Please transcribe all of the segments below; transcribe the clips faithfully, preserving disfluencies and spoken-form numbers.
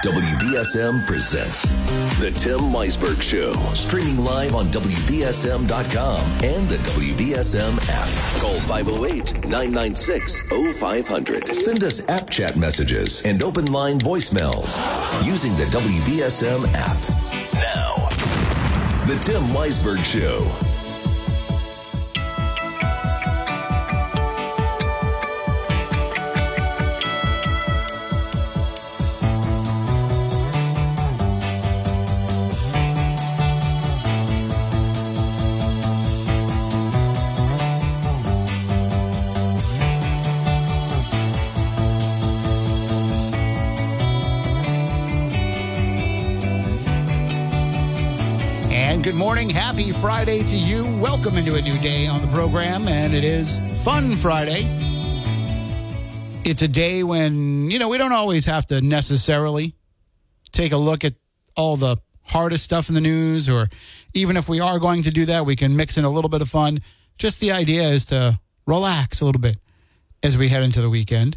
W B S M presents The Tim Weisberg Show. Streaming live on W B S M dot com and the W B S M app. Call five oh eight, nine nine six, oh five hundred. Send us app chat messages and open line voicemails using the W B S M app. Now, The Tim Weisberg Show. Good morning. Happy Friday to you. Welcome into a new day on the program, and it is Fun Friday. It's a day when, you know, we don't always have to necessarily take a look at all the hardest stuff in the news, or even if we are going to do that, we can mix in a little bit of fun. Just the idea is to relax a little bit as we head into the weekend.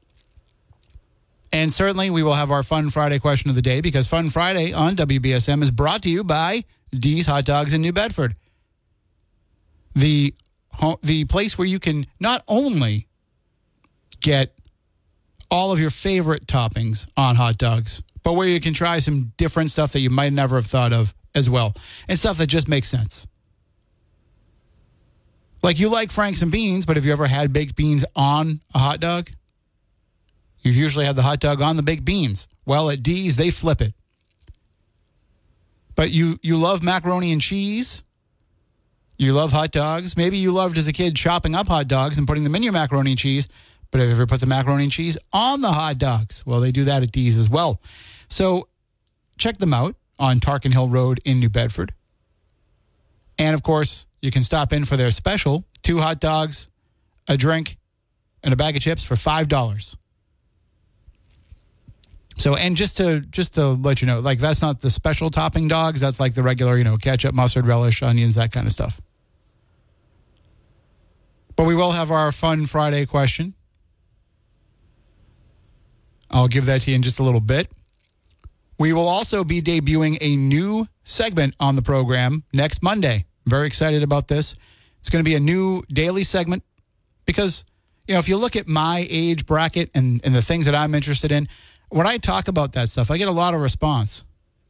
And certainly we will have our Fun Friday question of the day, because Fun Friday on W B S M is brought to you by D's Hot Dogs in New Bedford. The, the place where you can not only get all of your favorite toppings on hot dogs, but where you can try some different stuff that you might never have thought of as well, and stuff that just makes sense. Like, you like Franks and beans, but have you ever had baked beans on a hot dog? You've usually had the hot dog on the baked beans. Well, at D's, they flip it. But you, you love macaroni and cheese. You love hot dogs. Maybe you loved as a kid chopping up hot dogs and putting them in your macaroni and cheese. But have you ever put the macaroni and cheese on the hot dogs? Well, they do that at D's as well. So check them out on Tarkin Hill Road in New Bedford. And, of course, you can stop in for their special, two hot dogs, a drink, and a bag of chips for five dollars. So, and just to just to let you know, like, that's not the special topping dogs. That's like the regular, you know, ketchup, mustard, relish, onions, that kind of stuff. But we will have our Fun Friday question. I'll give that to you in just a little bit. We will also be debuting a new segment on the program next Monday. Very excited about this. It's going to be a new daily segment because, you know, if you look at my age bracket and, and the things that I'm interested in, when I talk about that stuff, I get a lot of response.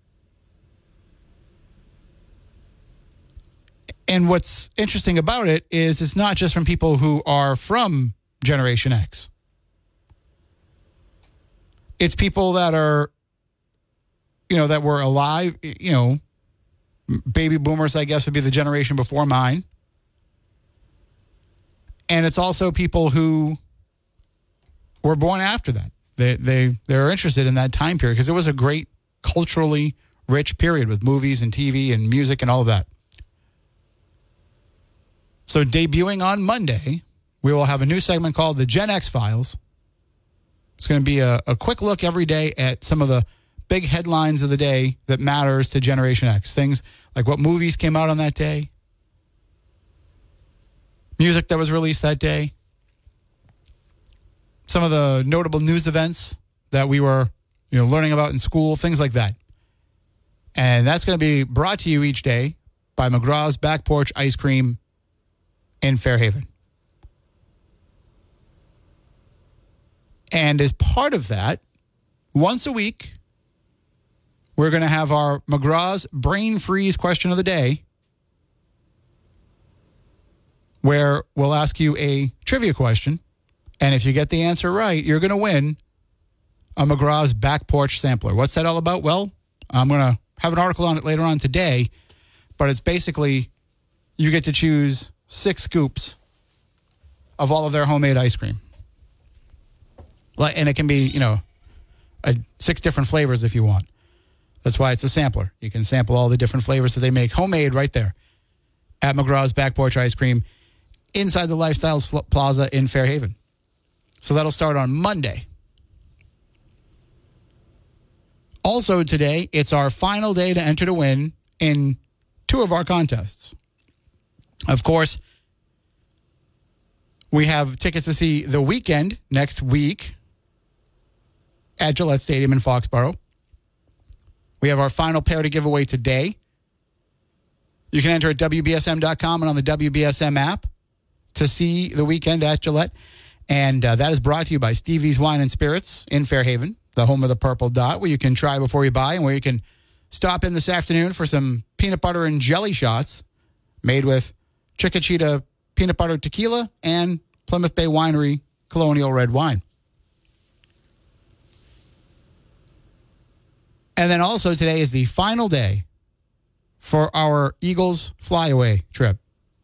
And what's interesting about it is it's not just from people who are from Generation X. It's people that are, you know, that were alive, you know, baby boomers, I guess, would be the generation before mine. And it's also people who were born after that. They they they're interested in that time period because it was a great culturally rich period with movies and T V and music and all of that. So debuting on Monday, we will have a new segment called the Gen X Files. It's going to be a, a quick look every day at some of the big headlines of the day that matters to Generation X. Things like what movies came out on that day, music that was released that day, some of the notable news events that we were, you know, learning about in school, things like that. And that's going to be brought to you each day by McGraw's Back Porch Ice Cream in Fairhaven. And as part of that, once a week, we're going to have our McGraw's Brain Freeze question of the day, where we'll ask you a trivia question. And if you get the answer right, you're going to win a McGraw's Back Porch Sampler. What's that all about? Well, I'm going to have an article on it later on today, but it's basically you get to choose six scoops of all of their homemade ice cream. Like, and it can be, you know, a, six different flavors if you want. That's why it's a sampler. You can sample all the different flavors that they make homemade right there at McGraw's Back Porch Ice Cream inside the Lifestyles Plaza in Fairhaven. So that'll start on Monday. Also today, it's our final day to enter to win in two of our contests. Of course, we have tickets to see The Weeknd next week at Gillette Stadium in Foxborough. We have our final pair to give away today. You can enter at W B S M dot com and on the W B S M app to see the weekend at Gillette. And uh, that is brought to you by Stevie's Wine and Spirits in Fairhaven, the home of the Purple Dot, where you can try before you buy and where you can stop in this afternoon for some peanut butter and jelly shots made with Chiquitita peanut butter tequila and Plymouth Bay Winery Colonial Red Wine. And then also today is the final day for our Eagles flyaway trip.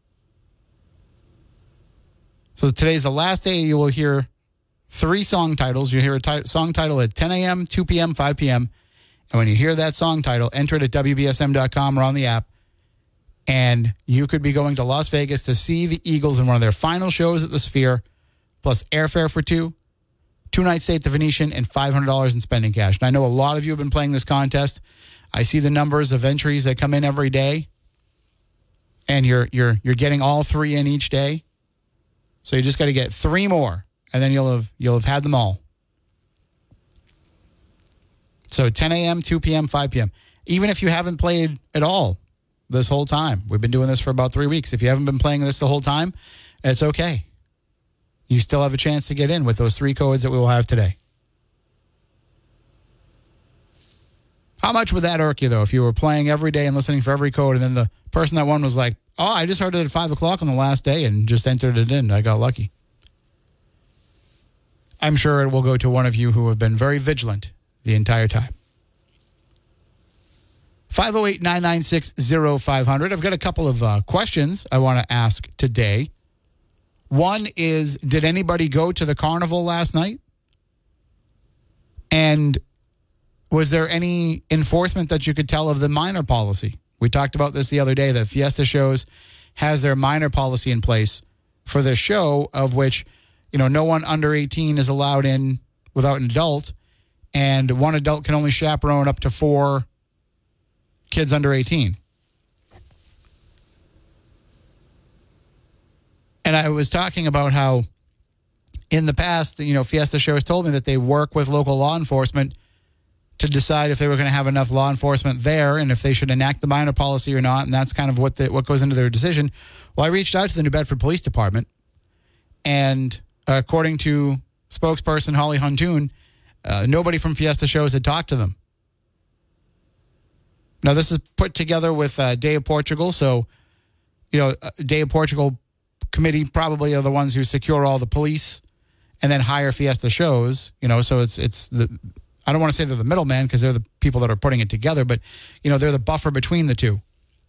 So today's the last day you will hear three song titles. You'll hear a ti- song title at ten a.m., two p.m., five p.m. And when you hear that song title, enter it at W B S M dot com or on the app. And you could be going to Las Vegas to see the Eagles in one of their final shows at the Sphere, plus airfare for two, two nights stay at the Venetian, and five hundred dollars in spending cash. And I know a lot of you have been playing this contest. I see the numbers of entries that come in every day. And you're you're you're getting all three in each day. So you just got to get three more, and then you'll have you'll have had them all. So ten a.m., two p.m., five p.m. Even if you haven't played at all this whole time, we've been doing this for about three weeks. If you haven't been playing this the whole time, it's okay. You still have a chance to get in with those three codes that we will have today. How much would that irk you, though, if you were playing every day and listening for every code, and then the person that won was like, oh, I just heard it at five o'clock on the last day and just entered it in. I got lucky. I'm sure it will go to one of you who have been very vigilant the entire time. five oh eight, nine nine six, oh five hundred. I've got a couple of uh, questions I want to ask today. One is, did anybody go to the carnival last night? And was there any enforcement that you could tell of the minor policy? We talked about this the other day, that Fiesta Shows has their minor policy in place for the show, of which, you know, no one under eighteen is allowed in without an adult, and one adult can only chaperone up to four kids under eighteen. And I was talking about how in the past, you know, Fiesta Shows told me that they work with local law enforcement to decide if they were going to have enough law enforcement there and if they should enact the minor policy or not. And that's kind of what the, what goes into their decision. Well, I reached out to the New Bedford Police Department, and uh, according to spokesperson Holly Huntoon, uh, nobody from Fiesta Shows had talked to them. Now, this is put together with uh, Day of Portugal. So, you know, uh, Day of Portugal committee probably are the ones who secure all the police and then hire Fiesta Shows. You know, so it's it's the, I don't want to say they're the middleman because they're the people that are putting it together, but, you know, they're the buffer between the two.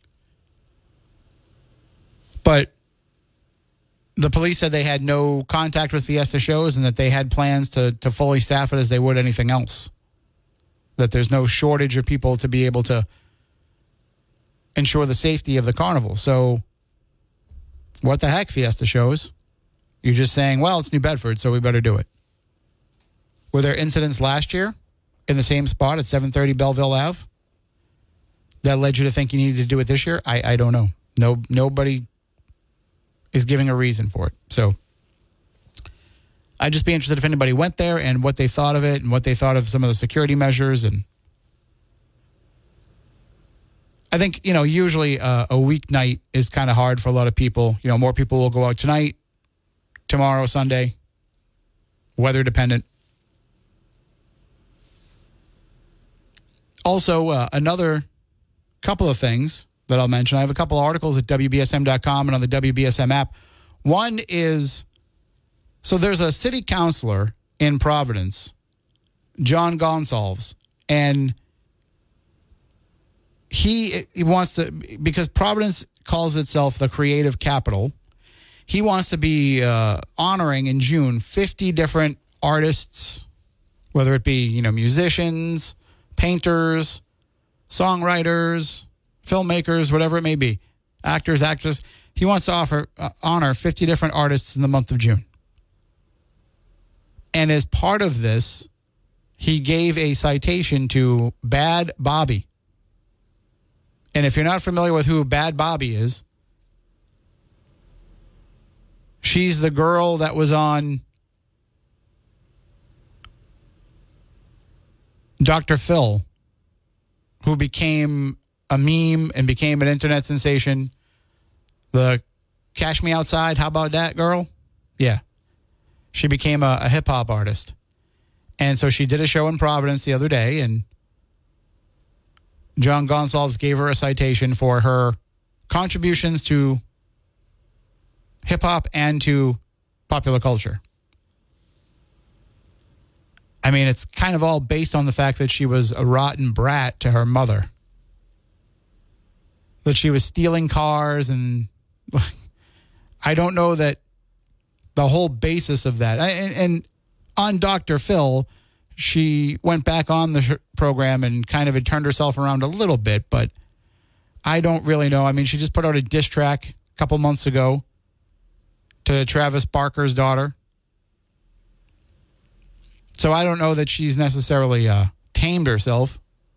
But the police said they had no contact with Fiesta Shows and that they had plans to to fully staff it as they would anything else. That there's no shortage of people to be able to ensure the safety of the carnival. So what the heck, Fiesta Shows? You're just saying, well, it's New Bedford, so we better do it. Were there incidents last year in the same spot at seven thirty Belleville Avenue that led you to think you needed to do it this year? I, I don't know. No, nobody is giving a reason for it. So I'd just be interested if anybody went there and what they thought of it and what they thought of some of the security measures. And I think, you know, usually uh, a weeknight is kind of hard for a lot of people. You know, more people will go out tonight, tomorrow, Sunday, weather dependent. Also, uh, another couple of things that I'll mention. I have a couple of articles at W B S M dot com and on the W B S M app. One is, so there's a city councilor in Providence, John Gonsalves, and he, he wants to, because Providence calls itself the creative capital, he wants to be uh, honoring in June fifty different artists, whether it be, you know, musicians, painters, songwriters, filmmakers, whatever it may be, actors, actresses. He wants to offer uh, honor fifty different artists in the month of June. And as part of this, he gave a citation to Bad Bobby. And if you're not familiar with who Bad Bobby is, she's the girl that was on Doctor Phil who became a meme and became an internet sensation. The Cash Me Outside, how about that girl? Yeah. She became a, a hip-hop artist. And so she did a show in Providence the other day, and John Gonsalves gave her a citation for her contributions to hip-hop and to popular culture. I mean, it's kind of all based on the fact that she was a rotten brat to her mother. That she was stealing cars, and I don't know that the whole basis of that. And, and on Doctor Phil, she went back on the program and kind of had turned herself around a little bit, but I don't really know. I mean, she just put out a diss track a couple months ago to Travis Barker's daughter. So I don't know that she's necessarily uh, tamed herself.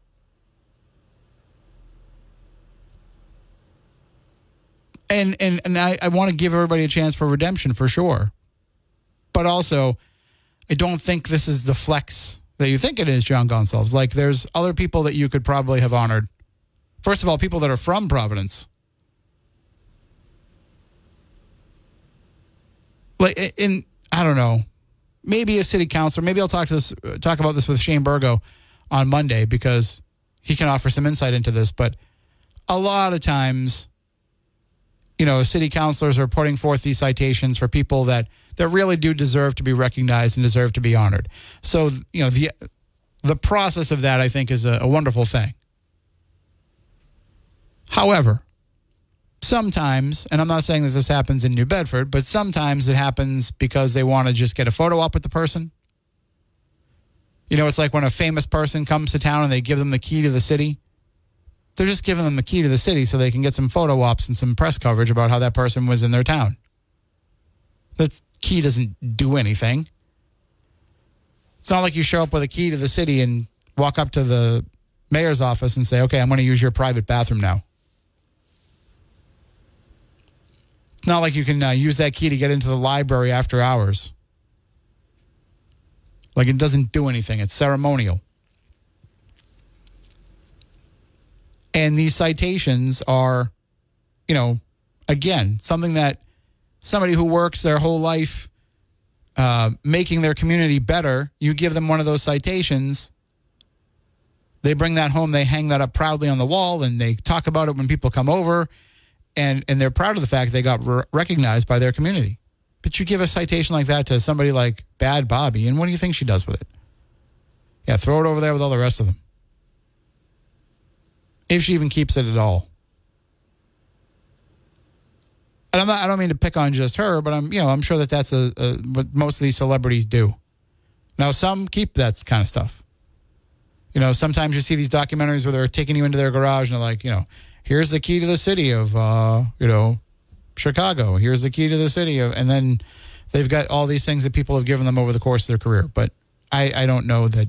And and, and I, I want to give everybody a chance for redemption for sure. But also, I don't think this is the flex that you think it is, John Gonsalves. Like, there's other people that you could probably have honored. First of all, people that are from Providence. Like, in, I don't know, maybe a city councilor. Maybe I'll talk to this, talk about this with Shane Burgo on Monday, because he can offer some insight into this. But a lot of times, you know, city councilors are putting forth these citations for people that, that really do deserve to be recognized and deserve to be honored. So, you know, the the process of that, I think, is a, a wonderful thing. However, sometimes, and I'm not saying that this happens in New Bedford, but sometimes it happens because they want to just get a photo op with the person. You know, it's like when a famous person comes to town and they give them the key to the city. They're just giving them the key to the city so they can get some photo ops and some press coverage about how that person was in their town. That key doesn't do anything. It's not like you show up with a key to the city and walk up to the mayor's office and say, okay, I'm going to use your private bathroom now. It's not like you can uh, use that key to get into the library after hours. Like, it doesn't do anything. It's ceremonial. And these citations are, you know, again, something that somebody who works their whole life uh, making their community better, you give them one of those citations, they bring that home, they hang that up proudly on the wall, and they talk about it when people come over, and, and they're proud of the fact they got re- recognized by their community. But you give a citation like that to somebody like Bad Bobby, and what do you think she does with it? Yeah, throw it over there with all the rest of them. If she even keeps it at all. And I'm not, I don't mean to pick on just her, but I'm, you know, I'm sure that that's a, a what most of these celebrities do. Now, some keep that kind of stuff. You know, sometimes you see these documentaries where they're taking you into their garage and they're like, you know, here's the key to the city of, uh, you know, Chicago. Here's the key to the city of, and then they've got all these things that people have given them over the course of their career. But I, I don't know that.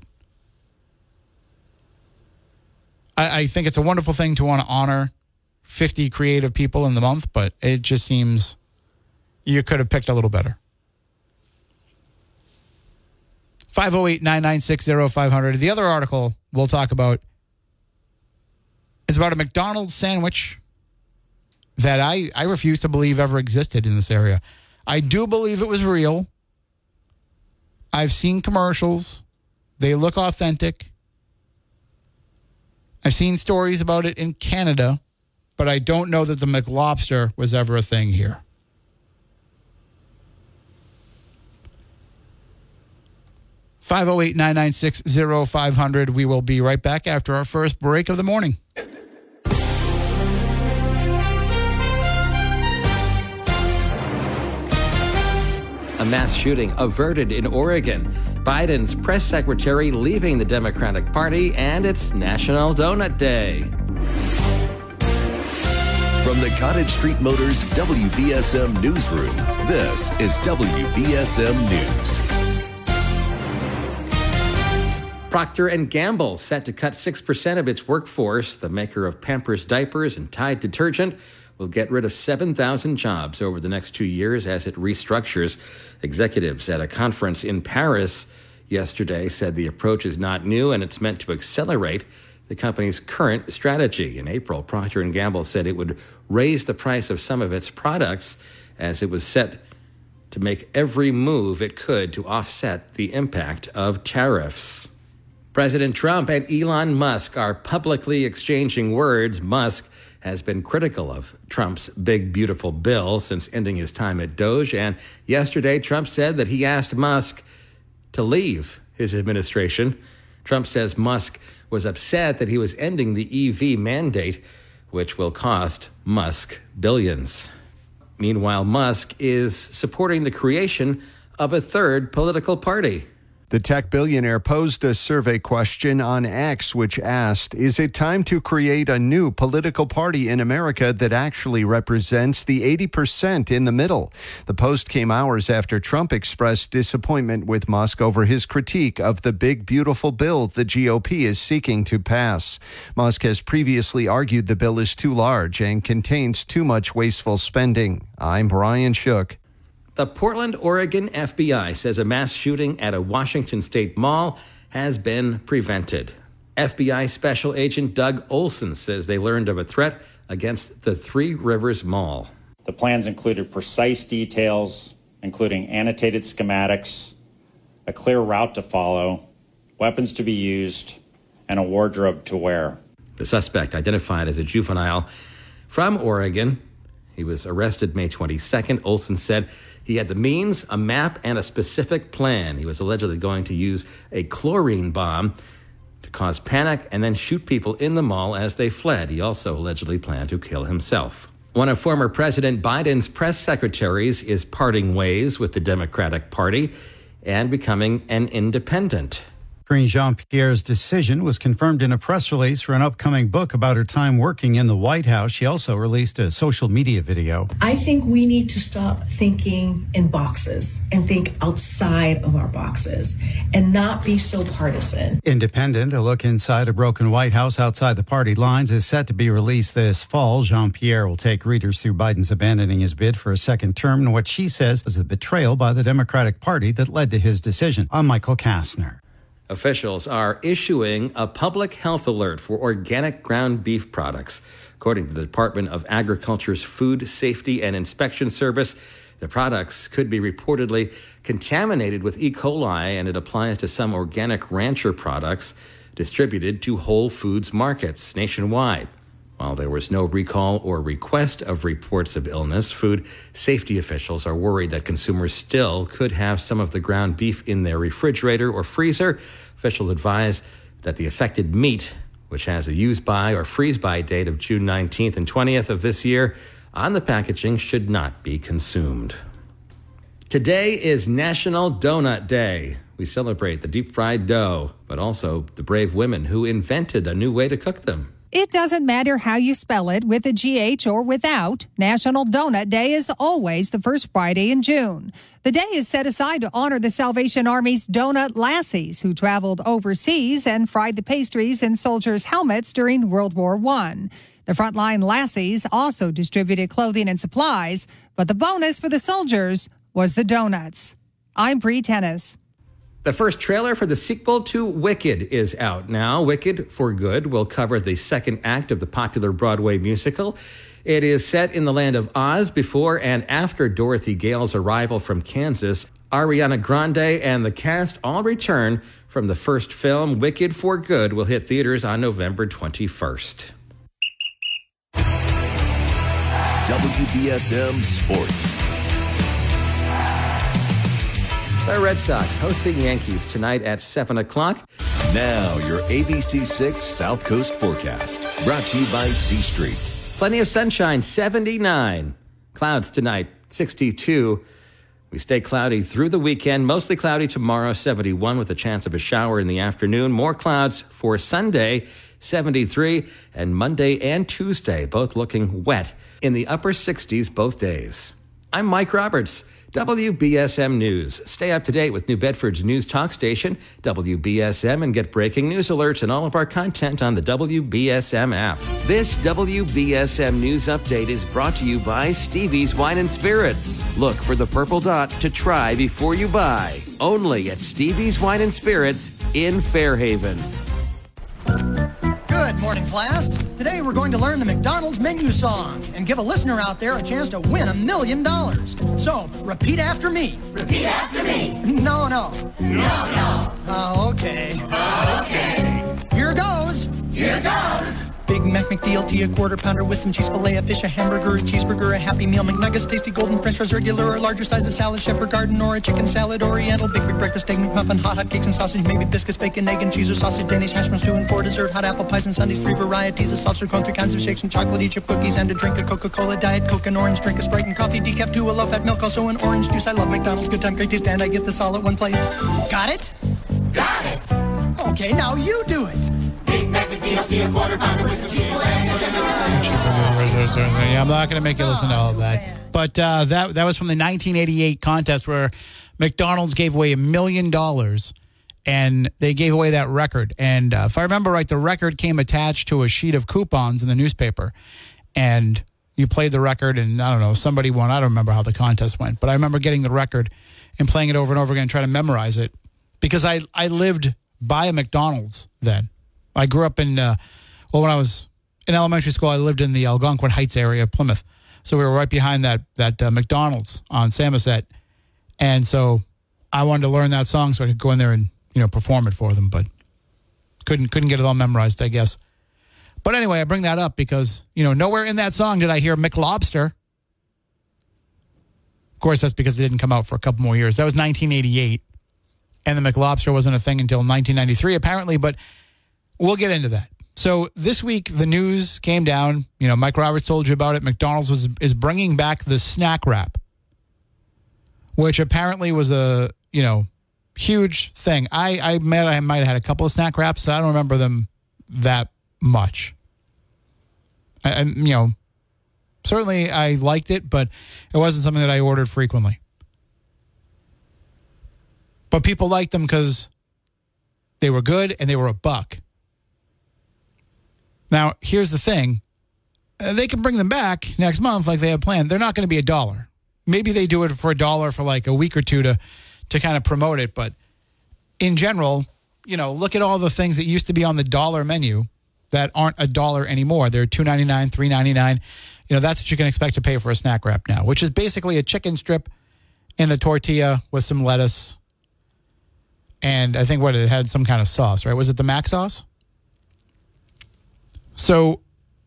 I, I think it's a wonderful thing to want to honor fifty creative people in the month, but it just seems you could have picked a little better. five oh eight, nine nine six, oh five hundred. The other article we'll talk about is about a McDonald's sandwich that I, I refuse to believe ever existed in this area. I do believe it was real. I've seen commercials. They look authentic. I've seen stories about it in Canada, but I don't know that the McLobster was ever a thing here. five oh eight, nine nine six, oh five hundred. We will be right back after our first break of the morning. A mass shooting averted in Oregon. Biden's press secretary leaving the Democratic Party, and it's National Donut Day. From the Cottage Street Motors W B S M Newsroom, this is W B S M News. Procter and Gamble set to cut six percent of its workforce. The maker of Pampers diapers and Tide detergent will get rid of seven thousand jobs over the next two years as it restructures. Executives at a conference in Paris yesterday said the approach is not new and it's meant to accelerate the company's current strategy. In April, Procter and Gamble said it would raise the price of some of its products as it was set to make every move it could to offset the impact of tariffs. President Trump and Elon Musk are publicly exchanging words. Musk has been critical of Trump's big, beautiful bill since ending his time at Doge. And yesterday, Trump said that he asked Musk to leave his administration. Trump says Musk was upset that he was ending the E V mandate, which will cost Musk billions. Meanwhile, Musk is supporting the creation of a third political party. The tech billionaire posed a survey question on X, which asked, is it time to create a new political party in America that actually represents the eighty percent in the middle? The post came hours after Trump expressed disappointment with Musk over his critique of the big, beautiful bill the G O P is seeking to pass. Musk has previously argued the bill is too large and contains too much wasteful spending. I'm Brian Shook. The Portland, Oregon F B I says a mass shooting at a Washington State mall has been prevented. F B I Special Agent Doug Olson says they learned of a threat against the Three Rivers Mall. The plans included precise details, including annotated schematics, a clear route to follow, weapons to be used, and a wardrobe to wear. The suspect, identified as a juvenile from Oregon, he was arrested May twenty-second. Olson said he had the means, a map, and a specific plan. He was allegedly going to use a chlorine bomb to cause panic and then shoot people in the mall as they fled. He also allegedly planned to kill himself. One of former President Biden's press secretaries is parting ways with the Democratic Party and becoming an independent. Karine Jean-Pierre's decision was confirmed in a press release for an upcoming book about her time working in the White House. She also released a social media video. I think we need to stop thinking in boxes and think outside of our boxes and not be so partisan. Independent, a look inside a broken White House outside the party lines, is set to be released this fall. Jean-Pierre will take readers through Biden's abandoning his bid for a second term and what she says was a betrayal by the Democratic Party that led to his decision. I'm Michael Kastner. Officials are issuing a public health alert for organic ground beef products. According to the Department of Agriculture's Food Safety and Inspection Service, the products could be reportedly contaminated with E. coli, and it applies to some organic rancher products distributed to Whole Foods markets nationwide. While there was no recall or request of reports of illness, food safety officials are worried that consumers still could have some of the ground beef in their refrigerator or freezer. Officials advise that the affected meat, which has a use-by or freeze-by date of June nineteenth and twentieth of this year, on the packaging should not be consumed. Today is National Donut Day. We celebrate the deep-fried dough, but also the brave women who invented a new way to cook them. It doesn't matter how you spell it, with a G H or without. National Donut Day is always the first Friday in June. The day is set aside to honor the Salvation Army's donut lassies who traveled overseas and fried the pastries in soldiers' helmets during World War One. The frontline lassies also distributed clothing and supplies, but the bonus for the soldiers was the donuts. I'm Bree Tennis. The first trailer for the sequel to Wicked is out now. Wicked for Good will cover the second act of the popular Broadway musical. It is set in the land of Oz before and after Dorothy Gale's arrival from Kansas. Ariana Grande and the cast all return from the first film. Wicked for Good will hit theaters on November twenty-first. W B S M Sports. The Red Sox hosting Yankees tonight at seven o'clock. Now, your A B C six South Coast forecast. Brought to you by C Street. Plenty of sunshine, seventy-nine. Clouds tonight, sixty-two. We stay cloudy through the weekend. Mostly cloudy tomorrow, seventy-one, with a chance of a shower in the afternoon. More clouds for Sunday, seventy-three. And Monday and Tuesday, both looking wet in the upper sixties both days. I'm Mike Roberts. W B S M News. Stay up to date with New Bedford's news talk station, W B S M, and get breaking news alerts and all of our content on the W B S M app. This W B S M News Update is brought to you by Stevie's Wine and Spirits. Look for the purple dot to try before you buy. Only at Stevie's Wine and Spirits in Fairhaven. Good Good morning, class. Today we're going to learn the McDonald's menu song and give a listener out there a chance to win a million dollars. So, repeat after me. Repeat after me. No, no. No, no. Oh, okay. Okay. Here goes. Here goes. Big Mac McD L T, a quarter pounder with some cheese fillet, a fish, a hamburger, a cheeseburger, a Happy Meal, McNuggets, tasty golden French fries, regular or larger size, a salad, Shepherd Garden, or a chicken salad, Oriental, Big Big breakfast, egg McMuffin, hot hot cakes and sausage, maybe biscuits, bacon, egg and cheese, or sausage, Danish hash browns, two and four, dessert, hot apple pies and sundaes, three varieties of sausage, cone, three kinds of shakes and chocolate, chip cookies, and a drink, a Coca-Cola, Diet Coke, an orange drink, a Sprite and coffee, decaf, two, a low-fat milk, also an orange juice. I love McDonald's, good time, great taste, and I get this all at one place. Got it? Got it. Okay, now you do it. Big Mac McD, a quarter pounder with some cheese. Yeah, I'm not going to make you listen to all of that. But uh, that that was from the nineteen eighty-eight contest where McDonald's gave away a million dollars, and they gave away that record. And uh, if I remember right, the record came attached to a sheet of coupons in the newspaper. And you played the record, and I don't know, somebody won. I don't remember how the contest went. But I remember getting the record and playing it over and over again, trying to memorize it. Because I, I lived by a McDonald's then. I grew up in, uh, well, when I was in elementary school, I lived in the Algonquin Heights area of Plymouth. So we were right behind that that uh, McDonald's on Samoset. And so I wanted to learn that song so I could go in there and, you know, perform it for them. But couldn't couldn't get it all memorized, I guess. But anyway, I bring that up because, you know, nowhere in that song did I hear McLobster. Of course, that's because it didn't come out for a couple more years. That was nineteen eighty-eight. And the McLobster wasn't a thing until nineteen ninety-three, apparently. But we'll get into that. So this week, the news came down. You know, Mike Roberts told you about it. McDonald's was is bringing back the snack wrap, which apparently was a, you know, huge thing. I, I, met, I might have had a couple of snack wraps. So I don't remember them that much. I, I, you know, certainly I liked it, but it wasn't something that I ordered frequently. But people liked them because they were good and they were a buck. Now, here's the thing. Uh, they can bring them back next month like they have planned. They're not going to be a dollar. Maybe they do it for a dollar for like a week or two to, to kind of promote it. But in general, you know, look at all the things that used to be on the dollar menu that aren't a dollar anymore. They're two ninety-nine, three ninety-nine. You know, that's what you can expect to pay for a snack wrap now, which is basically a chicken strip in a tortilla with some lettuce. And I think what it had some kind of sauce, right? Was it the mac sauce? So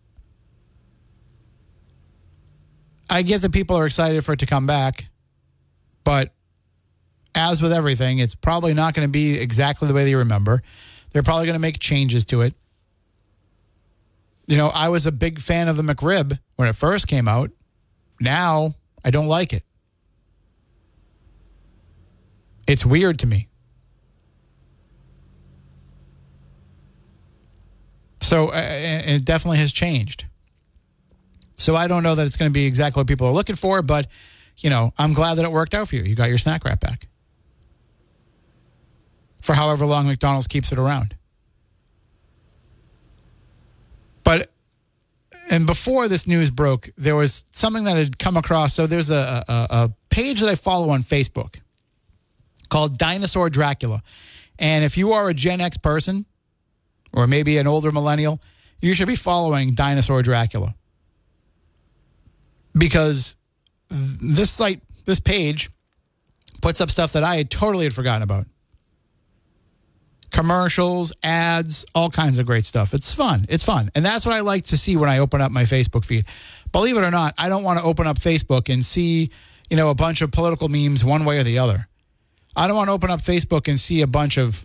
I get that people are excited for it to come back, but as with everything, it's probably not going to be exactly the way they remember. They're probably going to make changes to it. You know, I was a big fan of the McRib when it first came out. Now, I don't like it. It's weird to me. So uh, it definitely has changed. So I don't know that it's going to be exactly what people are looking for, but, you know, I'm glad that it worked out for you. You got your snack wrap back. For however long McDonald's keeps it around. But, and before this news broke, there was something that had come across. So there's a, a, a page that I follow on Facebook called Dinosaur Dracula. And if you are a Gen X person, or maybe an older millennial, you should be following Dinosaur Dracula. Because this site, this page, puts up stuff that I had totally had forgotten about. Commercials, ads, all kinds of great stuff. It's fun. It's fun. And that's what I like to see when I open up my Facebook feed. Believe it or not, I don't want to open up Facebook and see, you know, a bunch of political memes one way or the other. I don't want to open up Facebook and see a bunch of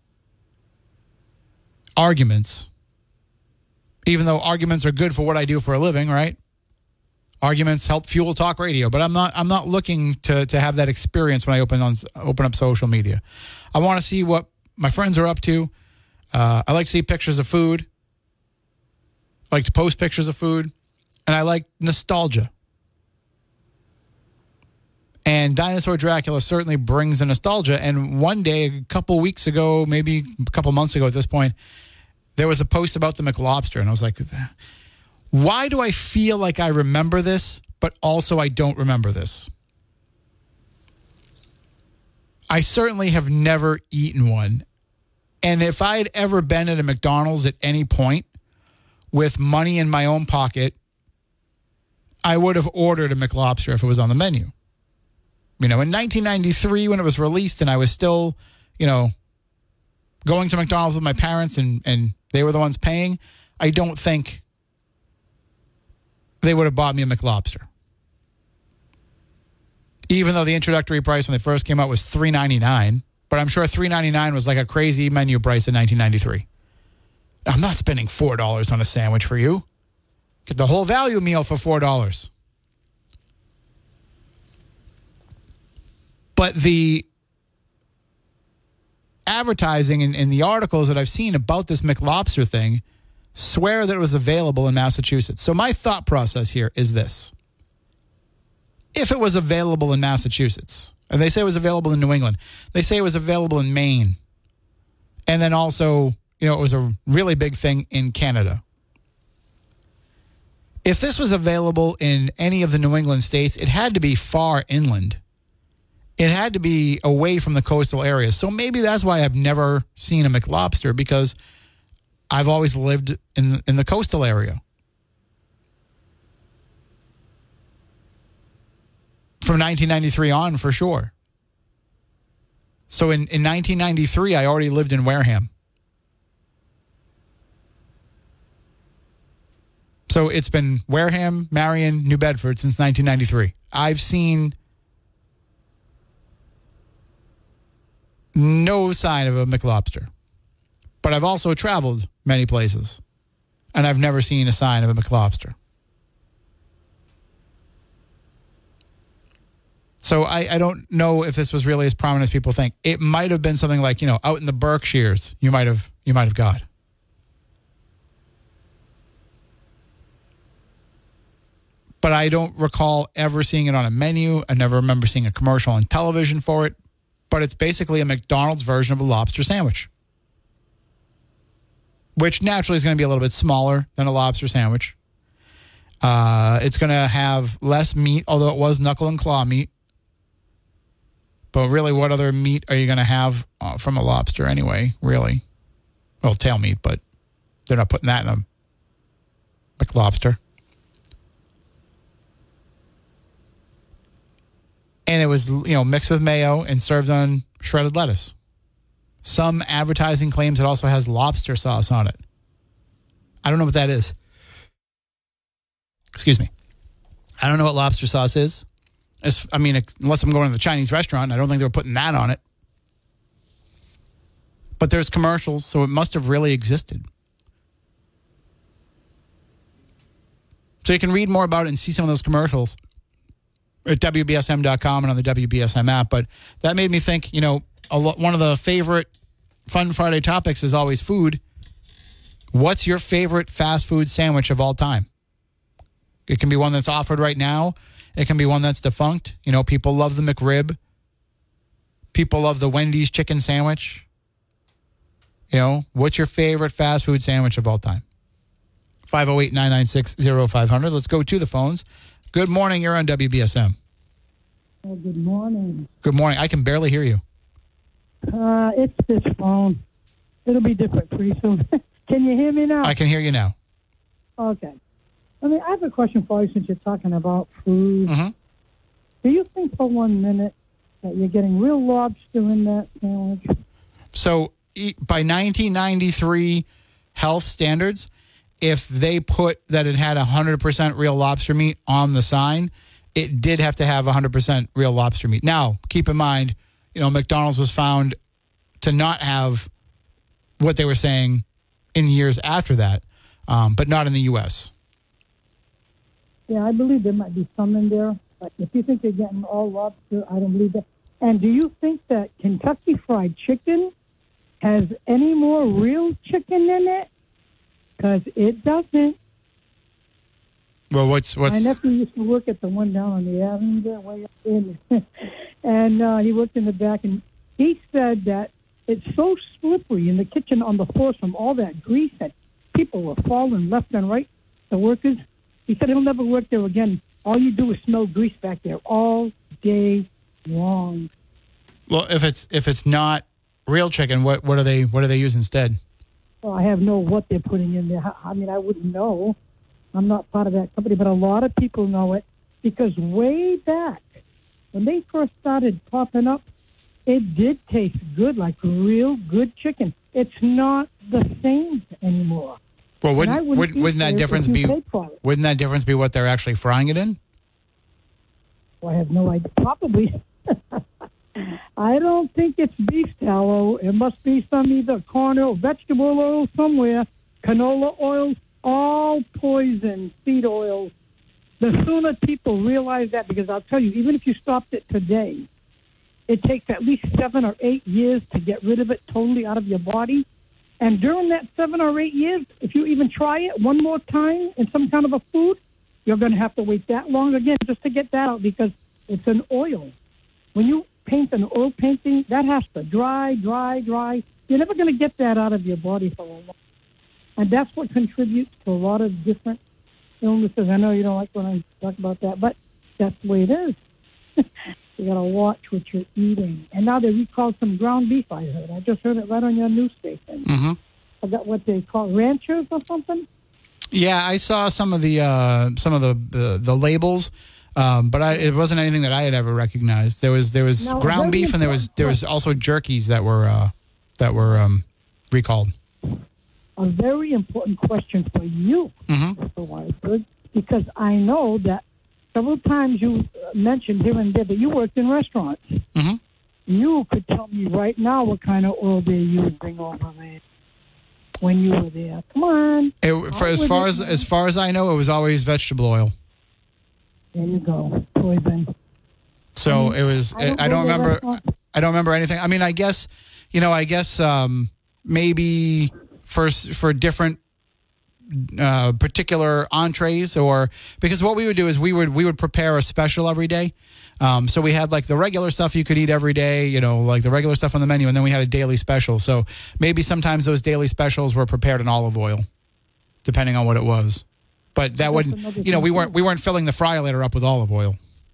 arguments, even though arguments are good for what I do for a living, right? Arguments help fuel talk radio, but I'm not I'm not looking to to have that experience when I open on open up social media. I want to see what my friends are up to. Uh, I like to see pictures of food. I like to post pictures of food, and I like nostalgia. And Dinosaur Dracula certainly brings the nostalgia. And one day, a couple weeks ago, maybe a couple months ago at this point, there was a post about the McLobster. And I was like, why do I feel like I remember this, but also I don't remember this? I certainly have never eaten one. And if I had ever been at a McDonald's at any point with money in my own pocket, I would have ordered a McLobster if it was on the menu. You know, in nineteen ninety-three, when it was released and I was still, you know, going to McDonald's with my parents and, and they were the ones paying, I don't think they would have bought me a McLobster. Even though the introductory price when they first came out was three ninety-nine, but I'm sure three ninety-nine was like a crazy menu price in nineteen ninety-three. I'm not spending four dollars on a sandwich for you. Get the whole value meal for four dollars. But the advertising and, and the articles that I've seen about this McLobster thing swear that it was available in Massachusetts. So my thought process here is this. If it was available in Massachusetts, and they say it was available in New England, they say it was available in Maine, and then also, you know, it was a really big thing in Canada. If this was available in any of the New England states, it had to be far inland. It had to be away from the coastal areas. So maybe that's why I've never seen a McLobster, because I've always lived in in the coastal area. From nineteen ninety-three on, for sure. So in, in nineteen ninety-three, I already lived in Wareham. So it's been Wareham, Marion, New Bedford since nineteen ninety-three. I've seen no sign of a McLobster. But I've also traveled many places, and I've never seen a sign of a McLobster. So I, I don't know if this was really as prominent as people think. It might have been something like, you know, out in the Berkshires, you might have you might have got. But I don't recall ever seeing it on a menu. I never remember seeing a commercial on television for it. But it's basically a McDonald's version of a lobster sandwich, which naturally is going to be a little bit smaller than a lobster sandwich. Uh, it's going to have less meat, although it was knuckle and claw meat. But really, what other meat are you going to have uh, from a lobster anyway, really? Well, tail meat, but they're not putting that in a McLobster. And it was, you know, mixed with mayo and served on shredded lettuce. Some advertising claims it also has lobster sauce on it. I don't know what that is. Excuse me. I don't know what lobster sauce is. It's, I mean, unless I'm going to the Chinese restaurant, I don't think they were putting that on it. But there's commercials, so it must have really existed. So you can read more about it and see some of those commercials at W B S M dot com and on the W B S M app. But that made me think, you know, a lo- one of the favorite Fun Friday topics is always food. What's your favorite fast food sandwich of all time? It can be one that's offered right now. It can be one that's defunct. You know, people love the McRib. People love the Wendy's chicken sandwich. You know, what's your favorite fast food sandwich of all time? five oh eight, nine nine six, oh five hundred. Let's go to the phones. Good morning. You're on W B S M. Oh, good morning. Good morning. I can barely hear you. Uh, it's this phone. It'll be different pretty soon. Can you hear me now? I can hear you now. Okay. I mean, I have a question for you since you're talking about food. Mm-hmm. Do you think for one minute that you're getting real lobster in that sandwich? So by nineteen ninety-three health standards, if they put that it had one hundred percent real lobster meat on the sign, it did have to have one hundred percent real lobster meat. Now, keep in mind, you know, McDonald's was found to not have what they were saying in years after that, um, but not in the U S Yeah, I believe there might be some in there. But if you think you're getting all lobster, I don't believe that. And do you think that Kentucky Fried Chicken has any more real chicken in it? Because it doesn't. Well, what's what's? My nephew used to work at the one down on the avenue there, way up in, and uh, he worked in the back, and he said that it's so slippery in the kitchen on the floors from all that grease that people were falling left and right. The workers. He said he'll never work there again. All you do is smell grease back there all day long. Well, if it's if it's not real chicken, what what do they what do they use instead? Well, I have no what they're putting in there. I mean, I wouldn't know. I'm not part of that company, but a lot of people know it because way back when they first started popping up, it did taste good, like real good chicken. It's not the same anymore. Well, wouldn't And I wouldn't wouldn't, eat wouldn't that it if difference you be paid for it. wouldn't that difference be what they're actually frying it in? Well, I have no idea. Probably. I don't think it's beef tallow. It must be some either corn oil, vegetable oil somewhere, canola oil, all poison, seed oils. The sooner people realize that, because I'll tell you, even if you stopped it today, it takes at least seven or eight years to get rid of it totally out of your body. And during that seven or eight years, if you even try it one more time in some kind of a food, you're going to have to wait that long again just to get that out because it's an oil. When you paint an oil painting, that has to dry, dry, dry. You're never going to get that out of your body for a long time. And that's what contributes to a lot of different illnesses. I know you don't like when I talk about that, but that's the way it is. You got to watch what you're eating. And now they recalled some ground beef, I heard. I just heard it right on your news station. Mm-hmm. I forgot what they call ranchers or something. Yeah, I saw some of the uh, some of the uh, the labels, um, but I, it wasn't anything that I had ever recognized. There was there was Now, ground very beef, and there was important there was also jerkies that were uh, that were um, recalled. A very important question for you, Mm-hmm. Mister Weisberg, because I know that several times you mentioned here and there that you worked in restaurants. Mm-hmm. You could tell me right now what kind of oil they're using over there when you were there. Come on. It, for, as far as as far as I know, it was always vegetable oil. There you go, poison. So it was. I don't I don't go to remember. restaurants. I don't remember anything. I mean, I guess you know. I guess um, maybe for for different uh, particular entrees, or because what we would do is we would we would prepare a special every day. Um, so we had like the regular stuff you could eat every day, you know, like the regular stuff on the menu, and then we had a daily special. So maybe sometimes those daily specials were prepared in olive oil, depending on what it was. But that wouldn't, you know, we weren't we weren't filling the fryer up with olive oil.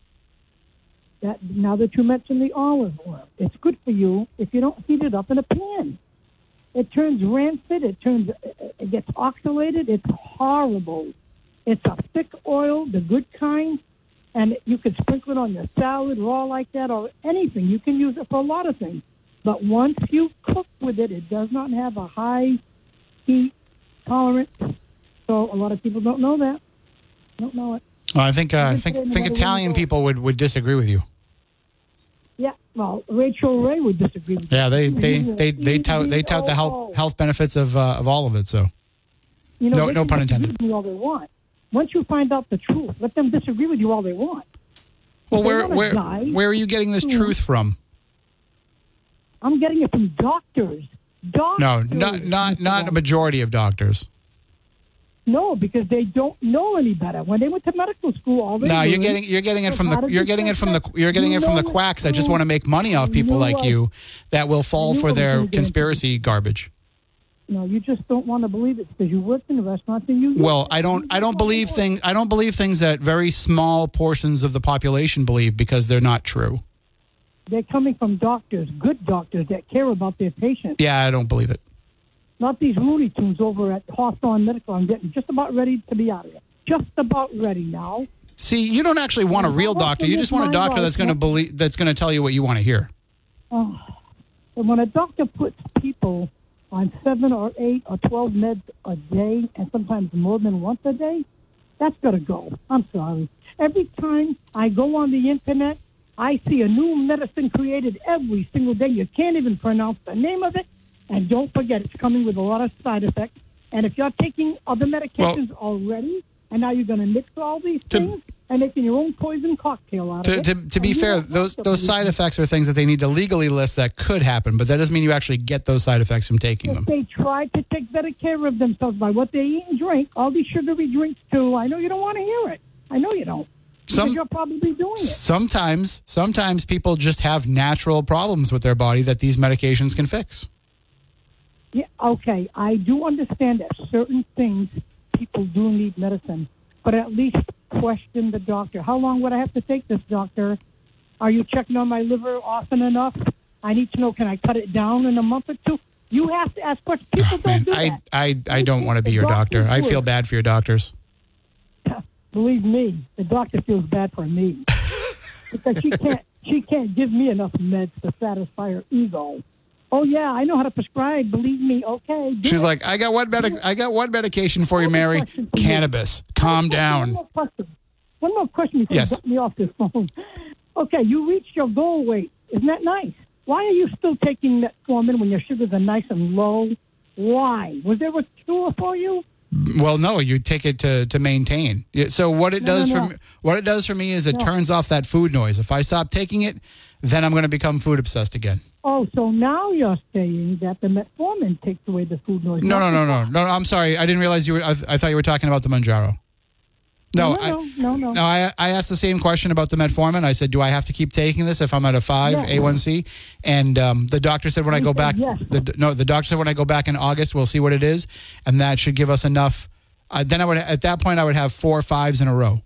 That, now that you mentioned the olive oil, it's good for you if you don't heat it up in a pan. It turns rancid. It turns, it gets oxalated. It's horrible. It's a thick oil, the good kind, and you can sprinkle it on your salad raw like that or anything. You can use it for a lot of things. But once you cook with it, it does not have a high heat tolerance. So a lot of people don't know that. Don't know it. Well, I think uh, I Just think put it in think another Italian window. people would, would disagree with you. Yeah, well, Rachel Ray would disagree with Yeah, they you. they You they they eat tout they meat tout the all- health health benefits of uh, of all of it. So You know, No- they no can pun disagree intended. with you all they want. Once you find out the truth, let them disagree with you all they want. well, If they where wanna where die, where are you getting this hmm. truth from? I'm getting it from doctors. Doctors. No, not not not a majority of doctors. No, because they don't know any better. When they went to medical school, all they No, you're learned getting you're getting it was from how the to you're getting it from the you're getting You it from the know quacks that what just you- want to make money off people you like what- you that will fall you for what their we're gonna get into. conspiracy garbage. No, you just don't want to believe it because you worked in restaurants and you. Well, I don't I don't believe thing I don't believe things that very small portions of the population believe because they're not true. They're coming from doctors, good doctors that care about their patients. Yeah, I don't believe it. Not these Looney Tunes over at Hawthorne Medical. I'm getting just about ready to be out of here. Just about ready now. See, you don't actually want a real doctor. You just want a doctor that's going to believe that's going to tell you what you want to hear. Oh. And when a doctor puts people on seven or eight or twelve meds a day, and sometimes more than once a day, that's got to go. I'm sorry. Every time I go on the internet, I see a new medicine created every single day. You can't even pronounce the name of it. And don't forget, it's coming with a lot of side effects. And if you're taking other medications already, and now you're going to mix all these To- things and making your own poison cocktail out To, of it. to, to be and you fair, don't those have to those believe side it. effects are things that they need to legally list that could happen, but that doesn't mean you actually get those side effects from taking If them. they try to take better care of themselves by what they eat and drink, all these sugary drinks too, I know you don't want to hear it. I know you don't. Because Some- you're probably doing it. Sometimes, sometimes people just have natural problems with their body that these medications can fix. Yeah, okay, I do understand that certain things people do need medicine, but at least question the doctor. How long would I have to take this, doctor? Are you checking on my liver often enough? I need to know, can I cut it down in a month or two? You have to ask questions. People don't Man, do I, that. I, I don't want to be your doctor. I feel bad for your doctors. Believe me, the doctor feels bad for me because she can't she can't give me enough meds to satisfy her ego. Oh yeah, I know how to prescribe. Believe me, okay. do She's it. like, I got one medic. I got one medication for you, Mary. Question for me. Cannabis. Calm One down. more question. One more question before Yes. you got me off this phone. Okay, you reached your goal weight. Isn't that nice? Why are you still taking metformin when your sugars are nice and low? Why? Was there a cure for you? Well, no, you take it to, to maintain. Yeah, So what it No, does no, for no. me, what it does for me is it No. turns off that food noise. If I stop taking it, then I'm going to become food obsessed again. Oh, so now you're saying that the metformin takes away the food noise. No, no, not no, the- no, no. I'm sorry. I didn't realize you were. I, I thought you were talking about the Manjaro. No, No, I, no, no, no. no. I, I asked the same question about the metformin. I said, do I have to keep taking this if I'm at a five Yes. A one C? And um, the doctor said when I You go said back, yes. the, no, the doctor said when I go back in August, we'll see what it is, and that should give us enough. Uh, then I would at that point I would have four fives in a row,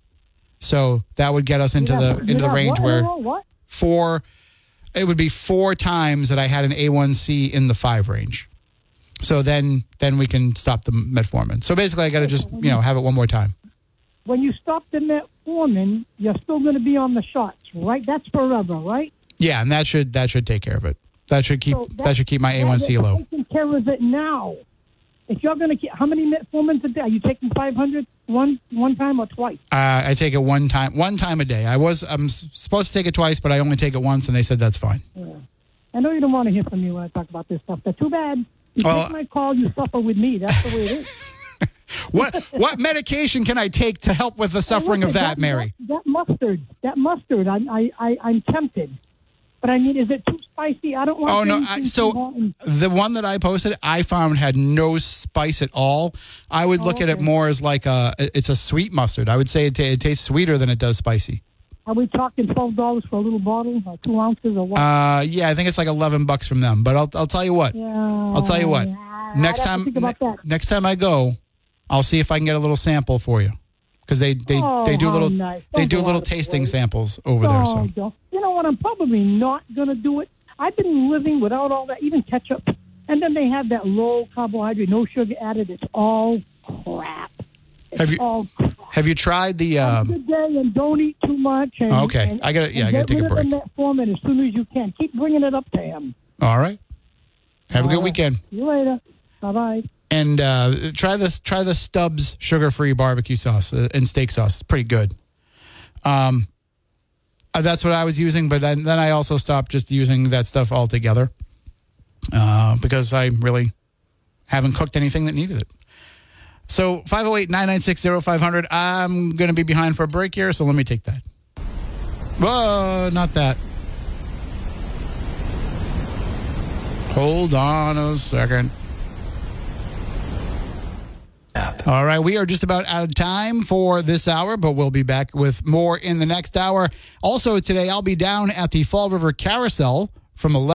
so that would get us into Yeah, the but into you the have range what? where No, what? four. It would be four times that I had an A one C in the five range. So then then we can stop the metformin. So basically I got to just, you know, have it one more time. When you stop the metformin, you're still going to be on the shots, right? That's forever, right? Yeah, and that should that should take care of it. That should keep So that should keep my A one C you're low. taking care of it now. If you're going to keep, how many metformins a day? Are you taking five hundred one one time or twice? Uh, I take it one time one time a day. I was I'm s- supposed to take it twice, but I only take it once, and they said that's fine. Yeah. I know you don't want to hear from me when I talk about this stuff, but too bad. You Well, take my call, you suffer with me. That's the way it is. What what medication can I take to help with the suffering of Listen, that, Mary? That, that mustard, that mustard, I, I, I, I'm tempted. But I mean, is it too spicy? I don't want Oh no! anything I, too so hot and- the one that I posted, I found had no spice at all. I would look Oh, at it okay. more as like a it's a sweet mustard. I would say it, ta- it tastes sweeter than it does spicy. Are we talking twelve dollars for a little bottle, or two ounces, or what? Uh, yeah, I think it's like eleven bucks from them. But I'll I'll tell you what. yeah, I'll tell you what. yeah, Next I'd have to time, think about that. next time I go, I'll see if I can get a little sample for you, because they they, Oh, they do how little nice. they Don't do go little out of the tasting way. samples over there. So Oh, don't. You know what? I'm probably not going to do it. I've been living without all that, even ketchup. And then they have that low carbohydrate, no sugar added. It's all crap. It's Have you- all crap. have you tried the? Have a Um, good day and don't eat too much. And, Okay. and- I gotta- yeah, and I gotta get take a rid of break. the metformin as soon as you can. Keep bringing it up to him. all right. Have a good All right. weekend. See you later. Bye bye. And uh, try this. Try the Stubbs sugar-free barbecue sauce uh, and steak sauce. It's pretty good. Um, uh, that's what I was using, but then, then I also stopped just using that stuff altogether uh, because I really haven't cooked anything that needed it. So five oh eight, nine nine six, oh five hundred. I'm going to be behind for a break here, so let me take that. Whoa, not that. Hold on a second. All right, we are just about out of time for this hour, but we'll be back with more in the next hour. Also today, I'll be down at the Fall River Carousel from eleven